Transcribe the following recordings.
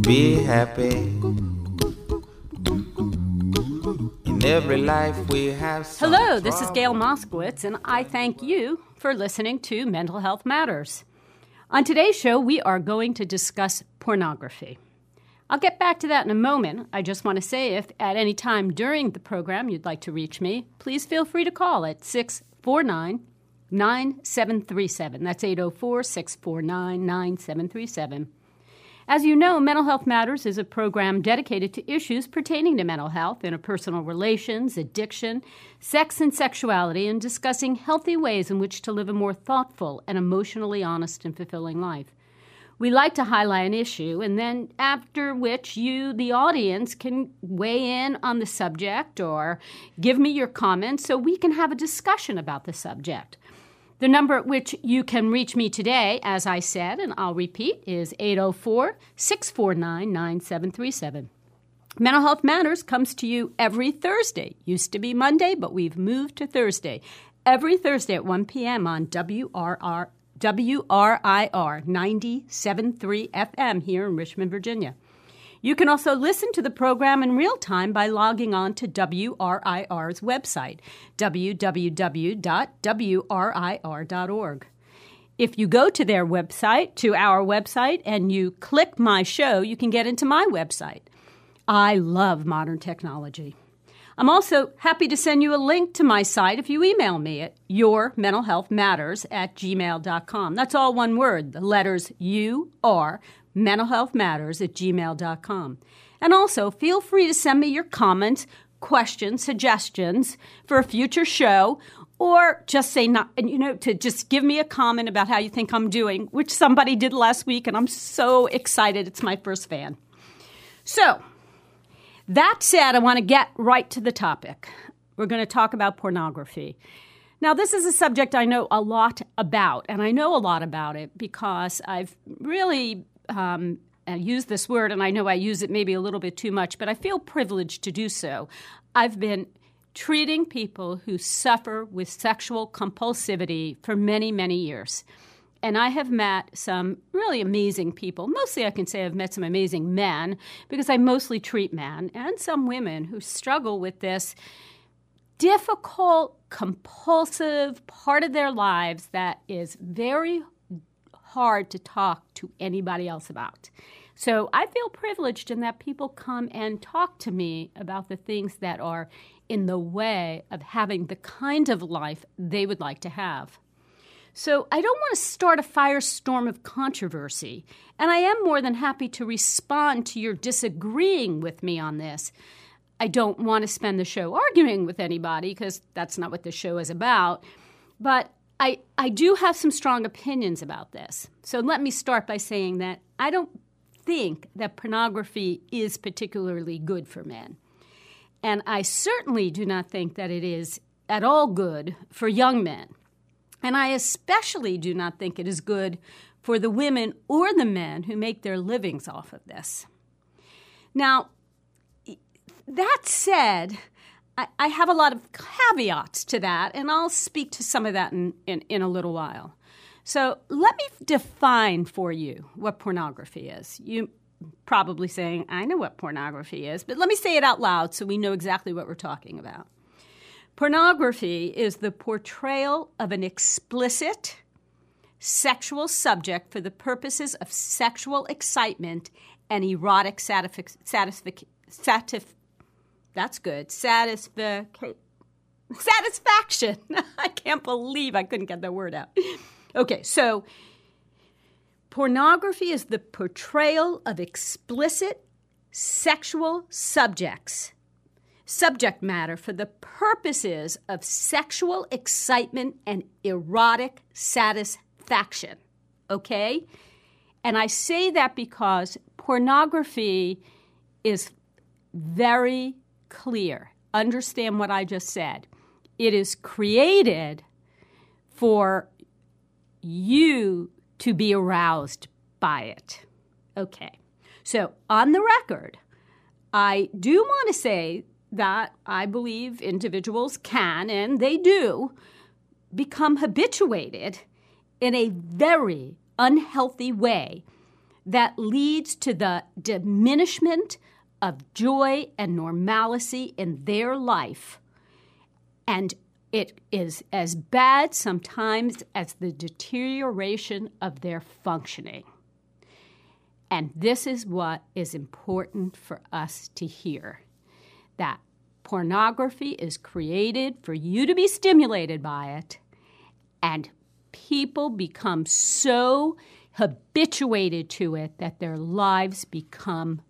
be happy. In every life we have some Hello, this is trouble. Gail Moskowitz, and I thank you for listening to Mental Health Matters. On today's show, we are going to discuss pornography. I'll get back to that in a moment. I just want to say if at any time during the program you'd like to reach me, please feel free to call at 649-9737. That's 804-649-9737. As you know, Mental Health Matters is a program dedicated to issues pertaining to mental health, interpersonal relations, addiction, sex and sexuality, and discussing healthy ways in which to live a more thoughtful and emotionally honest and fulfilling life. We like to highlight an issue, and then after which you, the audience, can weigh in on the subject or give me your comments so we can have a discussion about the subject. The number at which you can reach me today, as I said, and I'll repeat, is 804-649-9737. Mental Health Matters comes to you every Thursday. Used to be Monday, but we've moved to Thursday. Every Thursday at 1 p.m. on WRIR 97.3 FM here in Richmond, Virginia. You can also listen to the program in real time by logging on to WRIR's website, www.wrir.org. If you go to their website, to our website, and you click My Show, you can get into my website. I love modern technology. I'm also happy to send you a link to my site if you email me at yourmentalhealthmatters@gmail.com. That's all one word, the letters UR, mentalhealthmatters@gmail.com. And also, feel free to send me your comments, questions, suggestions for a future show, or just say, to just give me a comment about how you think I'm doing, which somebody did last week, and I'm so excited. It's my first fan. So, that said, I want to get right to the topic. We're going to talk about pornography. Now, this is a subject I know a lot about, and I know a lot about it because I've really used this word, and I know I use it maybe a little bit too much, but I feel privileged to do so. I've been treating people who suffer with sexual compulsivity for many, many years. And I have met some really amazing people. Mostly I can say I've met some amazing men because I mostly treat men and some women who struggle with this difficult, compulsive part of their lives that is very hard to talk to anybody else about. So I feel privileged in that people come and talk to me about the things that are in the way of having the kind of life they would like to have. So I don't want to start a firestorm of controversy, and I am more than happy to respond to your disagreeing with me on this. I don't want to spend the show arguing with anybody because that's not what the show is about, but I do have some strong opinions about this. So let me start by saying that I don't think that pornography is particularly good for men, and I certainly do not think that it is at all good for young men. And I especially do not think it is good for the women or the men who make their livings off of this. Now, that said, I have a lot of caveats to that, and I'll speak to some of that in a little while. So let me define for you what pornography is. You probably saying, I know what pornography is, but let me say it out loud so we know exactly what we're talking about. Pornography is the portrayal of an explicit sexual subject for the purposes of sexual excitement and erotic satisfaction. I can't believe I couldn't get that word out. Okay, so pornography is the portrayal of explicit sexual subject matter for the purposes of sexual excitement and erotic satisfaction, okay? And I say that because pornography is very clear. Understand what I just said. It is created for you to be aroused by it. Okay. So on the record, I do want to say that I believe individuals can, and they do, become habituated in a very unhealthy way that leads to the diminishment of joy and normalcy in their life. And it is as bad sometimes as the deterioration of their functioning. And this is what is important for us to hear, that pornography is created for you to be stimulated by it, and people become so habituated to it that their lives become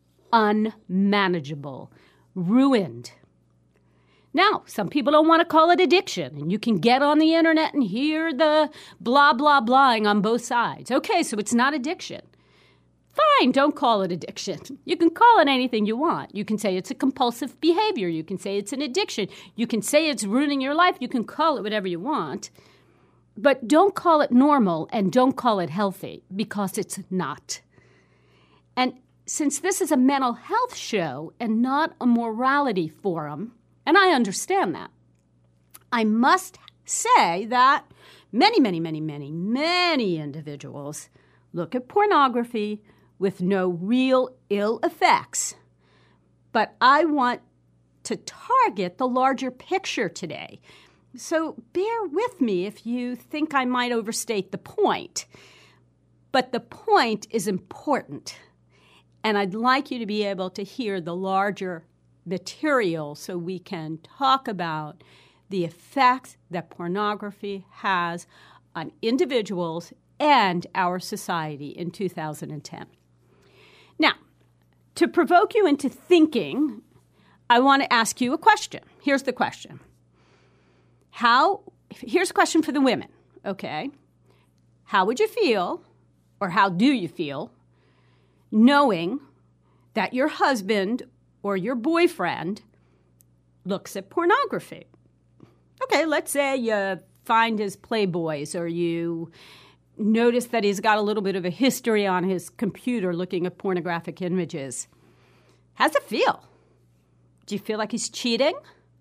unmanageable, ruined. Now, some people don't want to call it addiction, and you can get on the internet and hear the blah, blah, blahing on both sides. Okay, so it's not addiction. Fine, don't call it addiction. You can call it anything you want. You can say it's a compulsive behavior. You can say it's an addiction. You can say it's ruining your life. You can call it whatever you want. But don't call it normal and don't call it healthy, because it's not. And since this is a mental health show and not a morality forum, and I understand that, I must say that many individuals look at pornography with no real ill effects. But I want to target the larger picture today. So bear with me if you think I might overstate the point. But the point is important. And I'd like you to be able to hear the larger material so we can talk about the effects that pornography has on individuals and our society in 2010. Now, to provoke you into thinking, I want to ask you a question. Here's the question. Here's a question for the women, okay? How would you feel, or how do you feel, knowing that your husband or your boyfriend looks at pornography? Okay, let's say you find his Playboys, or you notice that he's got a little bit of a history on his computer looking at pornographic images. How's it feel? Do you feel like he's cheating?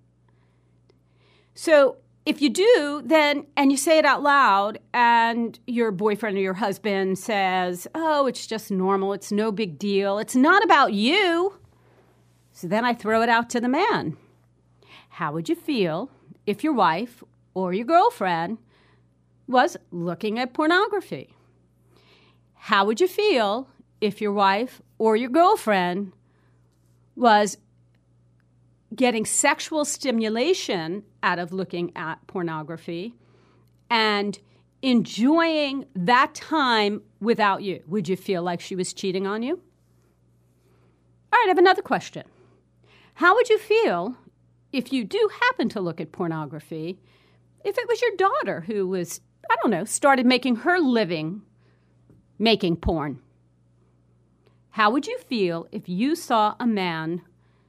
So if you do, then, and you say it out loud, and your boyfriend or your husband says, oh, it's just normal, it's no big deal, it's not about you. So then I throw it out to the man. How would you feel if your wife or your girlfriend was looking at pornography? How would you feel if your wife or your girlfriend was getting sexual stimulation out of looking at pornography and enjoying that time without you? Would you feel like she was cheating on you? All right, I have another question. How would you feel if you do happen to look at pornography, if it was your daughter who was, started making her living making porn? How would you feel if you saw a man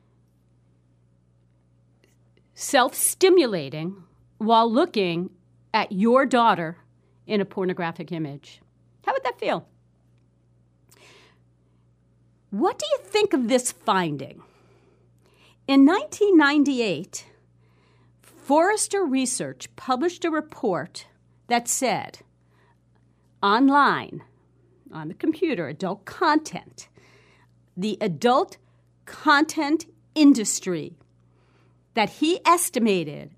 self-stimulating while looking at your daughter in a pornographic image? How would that feel? What do you think of this finding? In 1998, Forrester Research published a report that said, online, on the computer, adult content, the adult content industry, that he estimated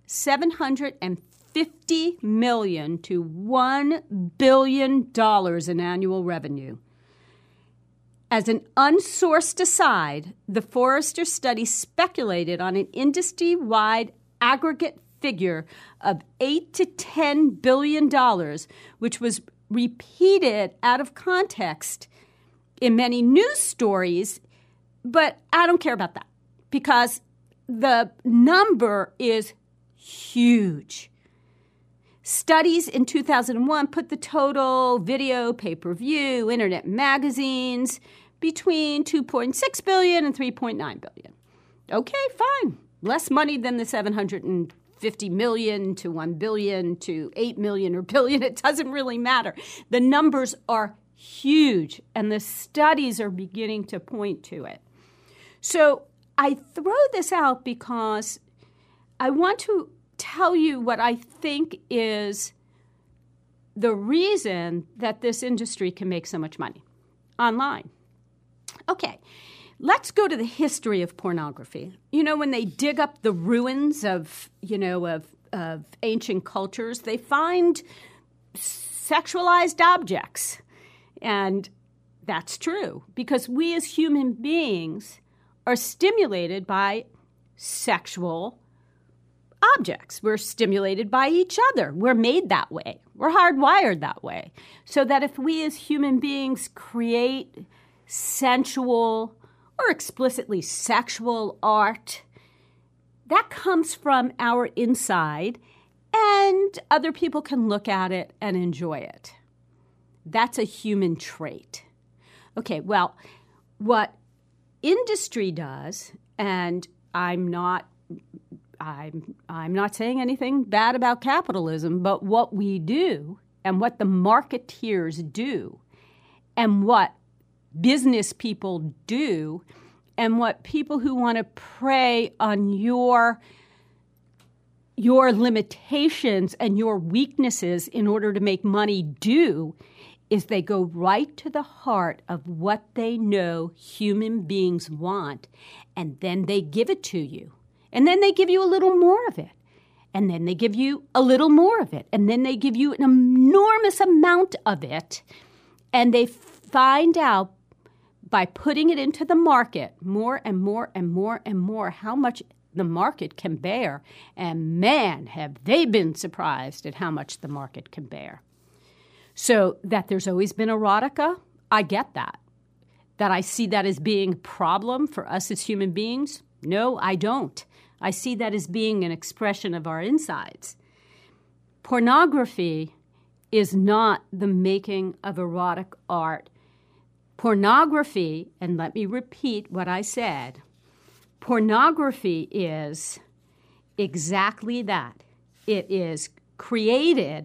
$750 million to $1 billion in annual revenue. As an unsourced aside, the Forrester study speculated on an industry-wide aggregate figure of $8 to $10 billion, which was repeated out of context in many news stories, but I don't care about that because the number is huge. Studies in 2001 put the total video, pay-per-view, internet magazines between $2.6 billion and $3.9 billion. Okay, fine. Less money than the $750 million to $1 billion to $8 million or billion. It doesn't really matter. The numbers are huge, and the studies are beginning to point to it. So I throw this out because I want to tell you what I think is the reason that this industry can make so much money. online. Okay, let's go to the history of pornography. You know, when they dig up the ruins of ancient cultures, they find sexualized objects. And that's true because we as human beings are stimulated by sexual objects. We're stimulated by each other. We're made that way. We're hardwired that way. So that if we as human beings create sensual or explicitly sexual art, that comes from our inside, and other people can look at it and enjoy it. That's a human trait. Okay, well, what industry does, and I'm not saying anything bad about capitalism, but what we do and what the marketeers do and what business people do and what people who want to prey on your limitations and your weaknesses in order to make money do is they go right to the heart of what they know human beings want, and then they give it to you. And then they give you a little more of it. And then they give you a little more of it. And then they give you an enormous amount of it. And they find out by putting it into the market more and more and more and more how much the market can bear. And man, have they been surprised at how much the market can bear. So that there's always been erotica, I get that. That I see that as being a problem for us as human beings? No, I don't. I see that as being an expression of our insides. Pornography is not the making of erotic art. Pornography, and let me repeat what I said, pornography is exactly that. It is created,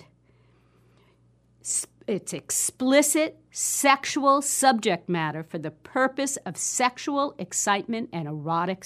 it's explicit sexual subject matter for the purpose of sexual excitement and erotic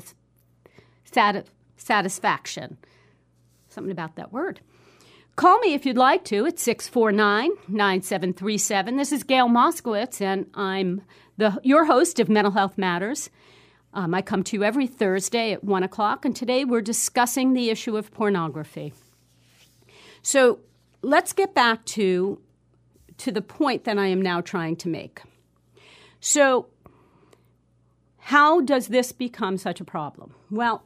satisfaction. Something about that word. Call me if you'd like to at 649-9737. This is Gail Moskowitz, and I'm your host of Mental Health Matters. I come to you every Thursday at 1 o'clock, and today we're discussing the issue of pornography. So let's get back to the point that I am now trying to make. So how does this become such a problem? Well,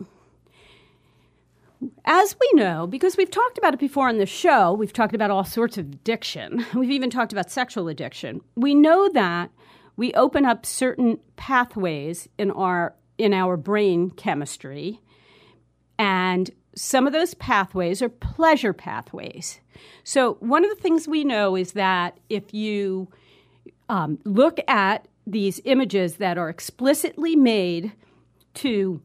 as we know, because we've talked about it before on the show, we've talked about all sorts of addiction. We've even talked about sexual addiction. We know that we open up certain pathways in our brain chemistry, and some of those pathways are pleasure pathways. So one of the things we know is that if you look at these images that are explicitly made to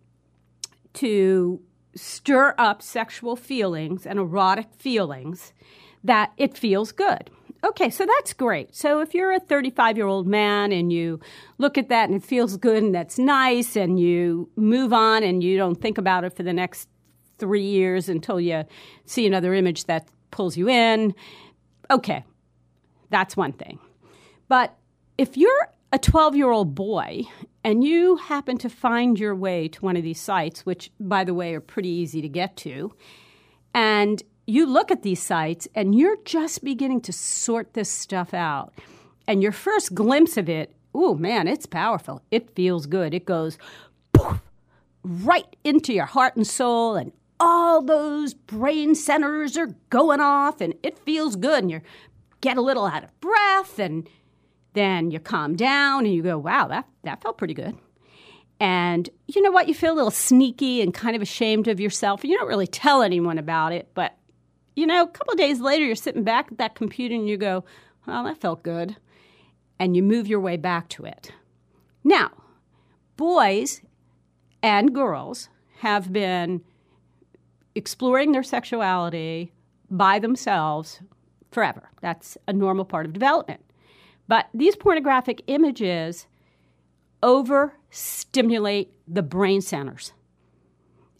stir up sexual feelings and erotic feelings, that it feels good. Okay, so that's great. So if you're a 35-year-old man and you look at that and it feels good and that's nice and you move on and you don't think about it for the next 3 years until you see another image that pulls you in, okay, that's one thing. But if you're a 12-year-old boy and you happen to find your way to one of these sites, which, by the way, are pretty easy to get to, and you look at these sites and you're just beginning to sort this stuff out, and your first glimpse of it, ooh, man, it's powerful. It feels good. It goes poof, right into your heart and soul, and all those brain centers are going off, and it feels good, and you get a little out of breath, and then you calm down and you go, wow, that felt pretty good. And you know what? You feel a little sneaky and kind of ashamed of yourself. You don't really tell anyone about it, but, you know, a couple of days later, you're sitting back at that computer and you go, well, that felt good. And you move your way back to it. Now, boys and girls have been exploring their sexuality by themselves forever. That's a normal part of development. But these pornographic images overstimulate the brain centers.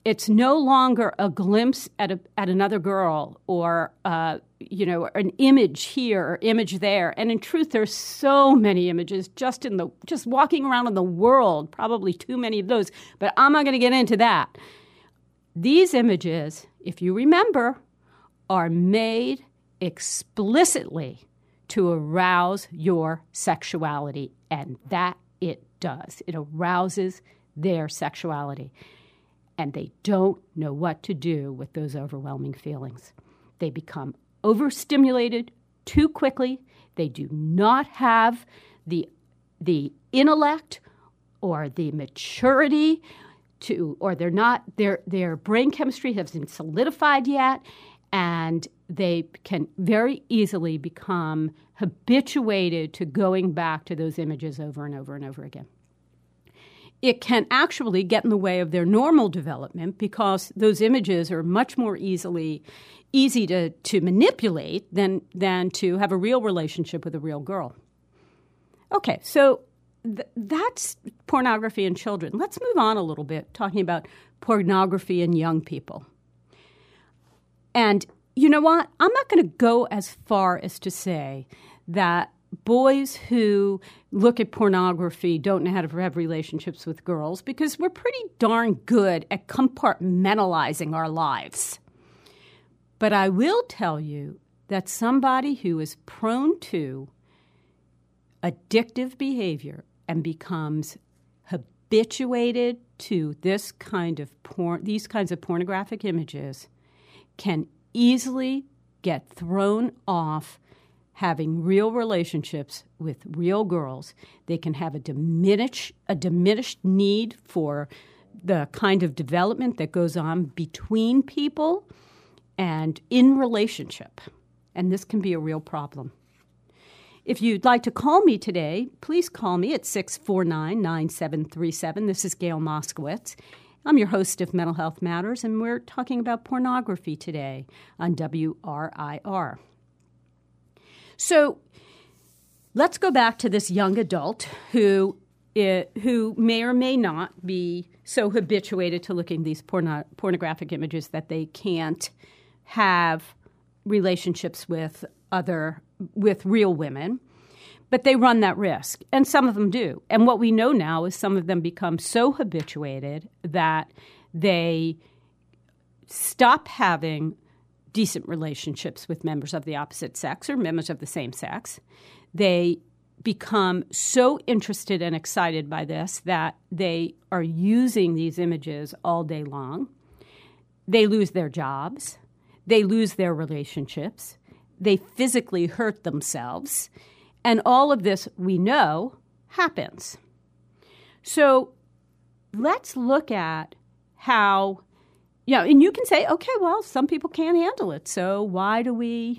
It's no longer a glimpse at another girl or an image here or image there. And in truth, there's so many images just walking around in the world, probably too many of those. But I'm not going to get into that. These images, if you remember, are made explicitly to arouse your sexuality, and that it does. It arouses their sexuality. And they don't know what to do with those overwhelming feelings. They become overstimulated too quickly. They do not have the intellect or the maturity or their brain chemistry hasn't solidified yet, and they can very easily become habituated to going back to those images over and over and over again. It can actually get in the way of their normal development because those images are much more easy to manipulate than to have a real relationship with a real girl. Okay, so that's pornography in children. Let's move on a little bit, talking about pornography in young people. And you know what? I'm not going to go as far as to say that boys who look at pornography don't know how to have relationships with girls, because we're pretty darn good at compartmentalizing our lives. But I will tell you that somebody who is prone to addictive behavior and becomes habituated to these kinds of pornographic images can easily get thrown off having real relationships with real girls. They can have a diminished need for the kind of development that goes on between people and in relationship. And this can be a real problem. If you'd like to call me today, please call me at 649-9737. This is Gail Moskowitz. I'm your host of Mental Health Matters, and we're talking about pornography today on WRIR. So let's go back to this young adult who may or may not be so habituated to looking at these pornographic images that they can't have relationships with real women. But they run that risk, and some of them do. And what we know now is some of them become so habituated that they stop having decent relationships with members of the opposite sex or members of the same sex. They become so interested and excited by this that they are using these images all day long. They lose their jobs. They lose their relationships. They physically hurt themselves. And all of this, we know, happens. So let's look at how, and you can say, okay, well, some people can't handle it. So why do we,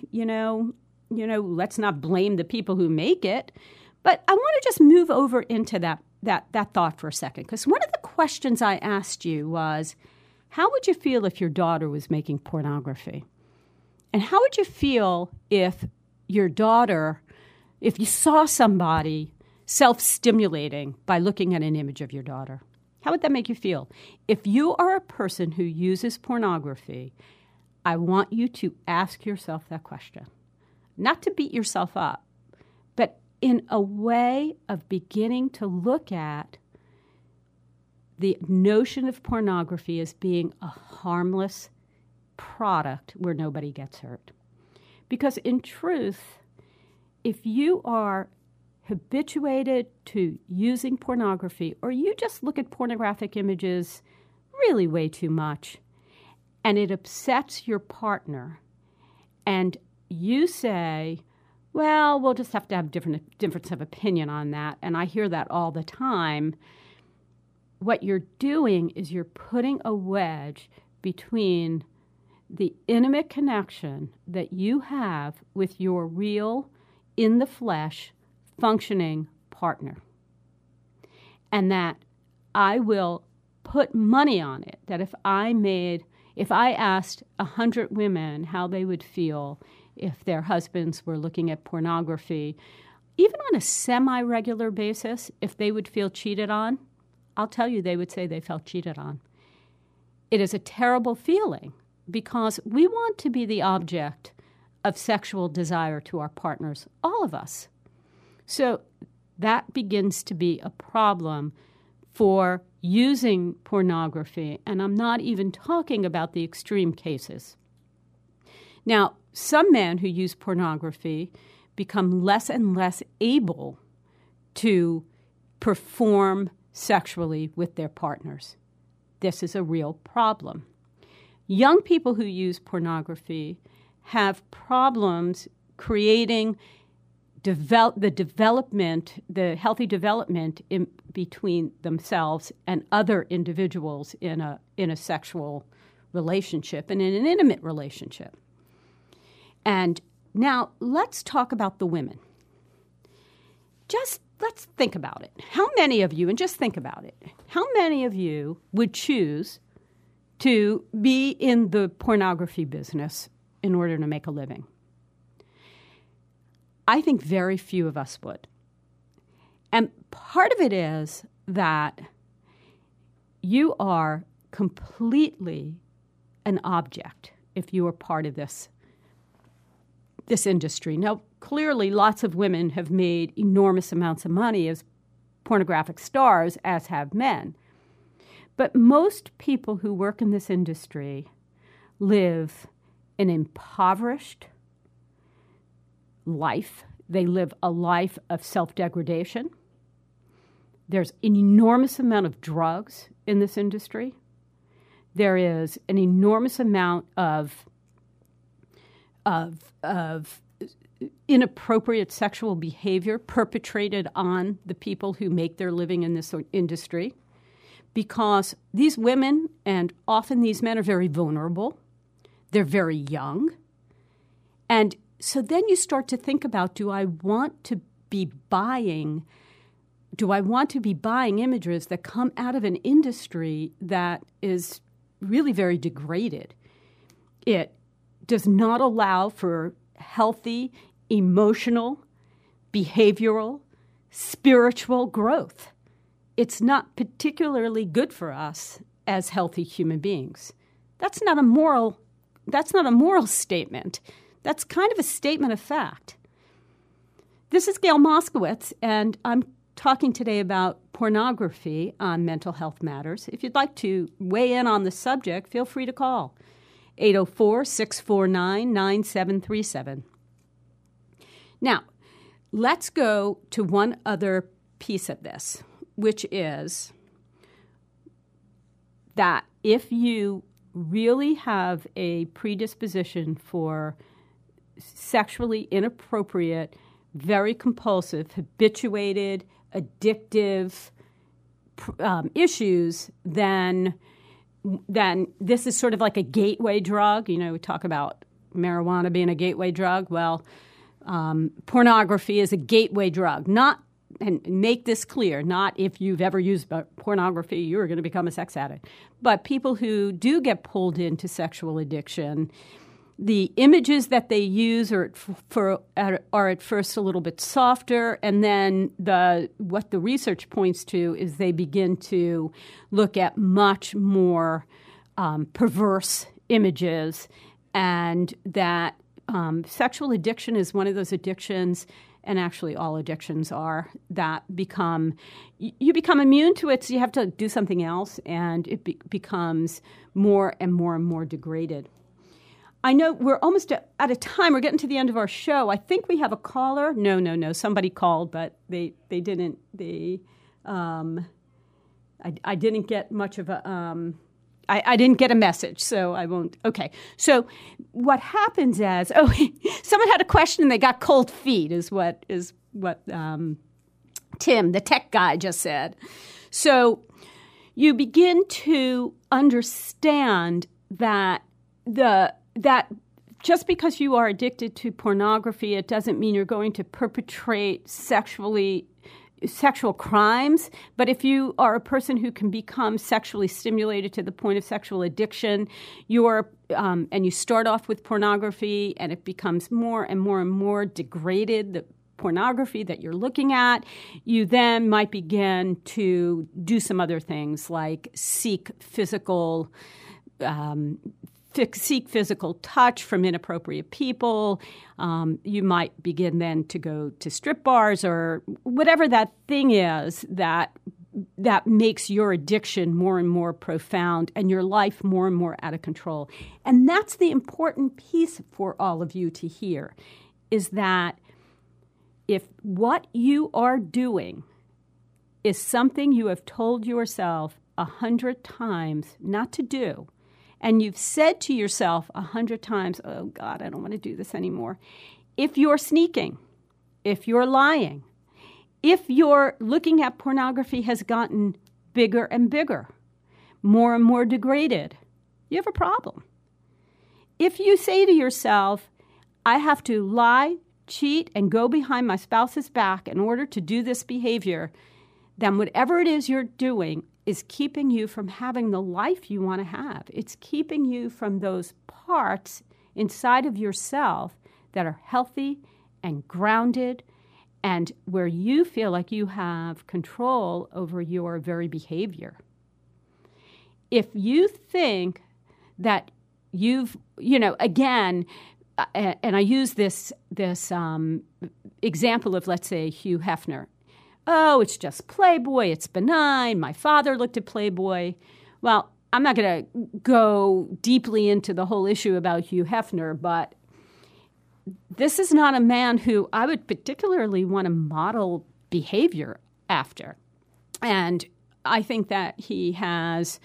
let's not blame the people who make it. But I want to just move over into that thought for a second. Because one of the questions I asked you was, how would you feel if your daughter was making pornography? And how would you feel if your daughter, if you saw somebody self-stimulating by looking at an image of your daughter? How would that make you feel? If you are a person who uses pornography, I want you to ask yourself that question. Not to beat yourself up, but in a way of beginning to look at the notion of pornography as being a harmless product where nobody gets hurt. Because in truth, if you are habituated to using pornography, or you just look at pornographic images really way too much, and it upsets your partner, and you say, well, we'll just have to have difference of opinion on that, and I hear that all the time, what you're doing is you're putting a wedge between the intimate connection that you have with your real, in the flesh, functioning partner. And that I will put money on it, that if I asked 100 women how they would feel if their husbands were looking at pornography, even on a semi-regular basis, if they would feel cheated on, I'll tell you they would say they felt cheated on. it is a terrible feeling because we want to be the object of sexual desire to our partners, all of us. So that begins to be a problem for using pornography, and I'm not even talking about the extreme cases. Now, some men who use pornography become less and less able to perform sexually with their partners. This is a real problem. Young people who use pornography have problems creating the healthy development in between themselves and other individuals in a sexual relationship and in an intimate relationship. And now let's talk about the women. Let's think about it. How many of you, and just think about it, how many of you would choose to be in the pornography business in order to make a living? I think very few of us would. And part of it is that you are completely an object if you are part of this industry. Now, clearly, lots of women have made enormous amounts of money as pornographic stars, as have men. But most people who work in this industry live an impoverished life. They live a life of self-degradation. There's an enormous amount of drugs in this industry. There is an enormous amount of inappropriate sexual behavior perpetrated on the people who make their living in this industry, because these women and often these men are very vulnerable. They're very young. And so then you start to think about, do I want to be buying images that come out of an industry that is really very degraded? It does not allow for healthy, emotional, behavioral, spiritual growth. It's not particularly good for us as healthy human beings. That's not a moral statement. That's kind of a statement of fact. This is Gail Moskowitz, and I'm talking today about pornography on Mental Health Matters. If you'd like to weigh in on the subject, feel free to call 804-649-9737. Now, let's go to one other piece of this, which is that if you really have a predisposition for sexually inappropriate, very compulsive, habituated, addictive issues, then this is sort of like a gateway drug. You know, we talk about marijuana being a gateway drug. Well, pornography is a gateway drug. And make this clear, not if you've ever used pornography, you're going to become a sex addict. But people who do get pulled into sexual addiction, the images that they use are at first a little bit softer, and then what the research points to is they begin to look at much more perverse images, and that sexual addiction is one of those addictions, and actually all addictions are, that you become immune to it, so you have to do something else, and it becomes more and more and more degraded. I know we're almost out of time. We're getting to the end of our show. I think we have a caller. No. Somebody called, but they didn't. I didn't get much of a. I didn't get a message, so I won't. Okay. So what happens is, someone had a question and they got cold feet, is what Tim, the tech guy, just said. So you begin to understand that just because you are addicted to pornography, it doesn't mean you're going to perpetrate sexual crimes. But if you are a person who can become sexually stimulated to the point of sexual addiction, and you start off with pornography and it becomes more and more and more degraded, the pornography that you're looking at, you then might begin to do some other things like seek physical seek physical touch from inappropriate people. You might begin then to go to strip bars or whatever that thing is that makes your addiction more and more profound and your life more and more out of control. And that's the important piece for all of you to hear, is that if what you are doing is something you have told yourself 100 times not to do, and you've said to yourself 100 times, oh, God, I don't want to do this anymore. If you're sneaking, if you're lying, if your looking at pornography has gotten bigger and bigger, more and more degraded, you have a problem. If you say to yourself, I have to lie, cheat, and go behind my spouse's back in order to do this behavior, then whatever it is you're doing is keeping you from having the life you want to have. It's keeping you from those parts inside of yourself that are healthy and grounded and where you feel like you have control over your very behavior. If you think that you've, again, and I use this example of, let's say, Hugh Hefner. Oh, it's just Playboy. It's benign. My father looked at Playboy. Well, I'm not going to go deeply into the whole issue about Hugh Hefner, but this is not a man who I would particularly want to model behavior after. And I think that he has,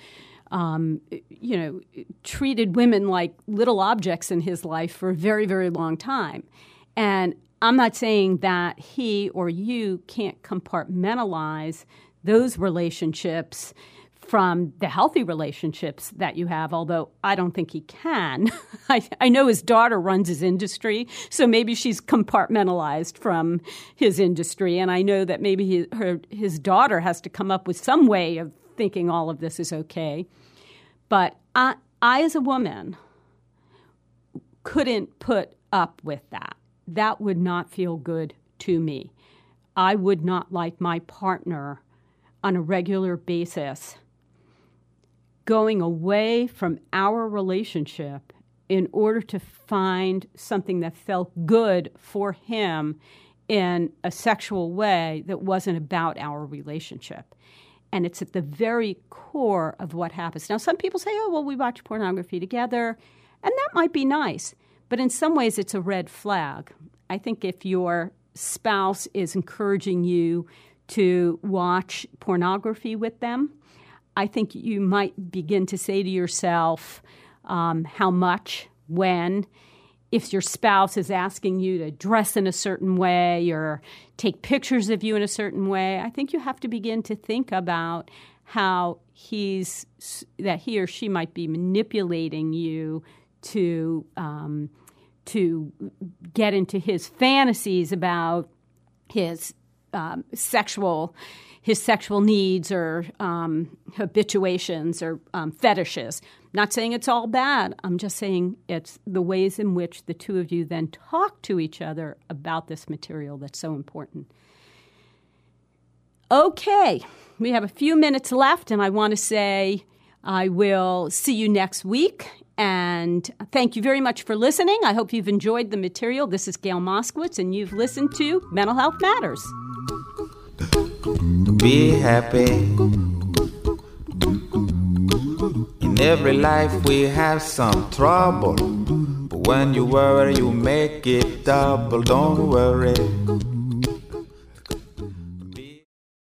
treated women like little objects in his life for a very, very long time. And I'm not saying that he or you can't compartmentalize those relationships from the healthy relationships that you have, although I don't think he can. I know his daughter runs his industry, so maybe she's compartmentalized from his industry, and I know that maybe his daughter has to come up with some way of thinking all of this is okay. But I as a woman, couldn't put up with that. That would not feel good to me. I would not like my partner on a regular basis going away from our relationship in order to find something that felt good for him in a sexual way that wasn't about our relationship. And it's at the very core of what happens. Now, some people say, oh, well, we watch pornography together, and that might be nice. But in some ways, it's a red flag. I think if your spouse is encouraging you to watch pornography with them, I think you might begin to say to yourself how much, when. If your spouse is asking you to dress in a certain way or take pictures of you in a certain way, I think you have to begin to think about how that he or she might be manipulating you to get into his fantasies about his sexual needs or habituations or fetishes. Not saying it's all bad. I'm just saying it's the ways in which the two of you then talk to each other about this material that's so important. Okay, we have a few minutes left, and I want to say I will see you next week. And thank you very much for listening. I hope you've enjoyed the material. This is Gail Moskowitz, and you've listened to Mental Health Matters. Be happy. In every life we have some trouble, but when you worry you make it double. Don't worry.